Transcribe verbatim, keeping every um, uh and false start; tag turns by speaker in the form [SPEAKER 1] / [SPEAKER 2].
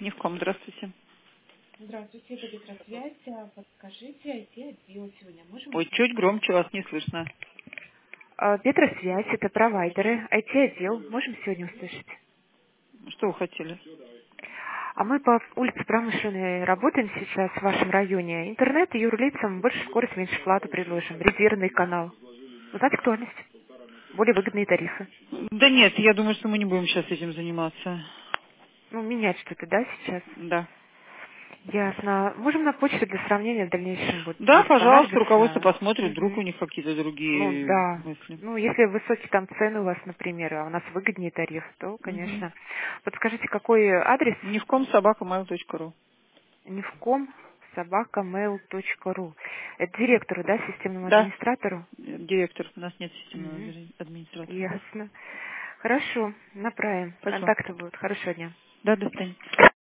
[SPEAKER 1] Ни в ком, здравствуйте.
[SPEAKER 2] Здравствуйте, это Петросвязь. А, Подскажите, ай ти-отдел сегодня можем
[SPEAKER 1] Ой,
[SPEAKER 2] услышать?
[SPEAKER 1] чуть громче вас не слышно.
[SPEAKER 2] А, Петросвязь, это провайдеры, ай ти-отдел. Можем сегодня услышать?
[SPEAKER 1] Что вы хотели?
[SPEAKER 2] А мы по улице Промышленной работаем сейчас в вашем районе. Интернет и юрлицам больше скорость, меньше плату предложим. Резервный канал. Узнать актуальность. Более выгодные тарифы.
[SPEAKER 1] Да нет, я думаю, что мы не будем сейчас этим заниматься.
[SPEAKER 2] Ну, менять что-то, да, сейчас?
[SPEAKER 1] Да.
[SPEAKER 2] Ясно. Можем на почту для сравнения в дальнейшем, вот,
[SPEAKER 1] Да,
[SPEAKER 2] если
[SPEAKER 1] пожалуйста, руководство
[SPEAKER 2] понадобится.
[SPEAKER 1] посмотрит, вдруг у
[SPEAKER 2] Мгм.
[SPEAKER 1] них какие-то
[SPEAKER 2] Ну
[SPEAKER 1] другие
[SPEAKER 2] да.
[SPEAKER 1] мысли.
[SPEAKER 2] Ну, если высокие там цены у вас, например, а у нас выгоднее тариф, то,
[SPEAKER 1] Угу.
[SPEAKER 2] конечно. Подскажите, какой адрес?
[SPEAKER 1] Ни в ком собака mail точка ру.
[SPEAKER 2] Невком собака mail точка ру. Это директору, да, системному
[SPEAKER 1] Да,
[SPEAKER 2] администратору?
[SPEAKER 1] директор. У нас нет системного
[SPEAKER 2] Мгм.
[SPEAKER 1] адми- администратора.
[SPEAKER 2] Ясно. Хорошо, направим.
[SPEAKER 1] Спасибо.
[SPEAKER 2] Контакты будут. Хорошего дня.
[SPEAKER 1] Да, до свидания.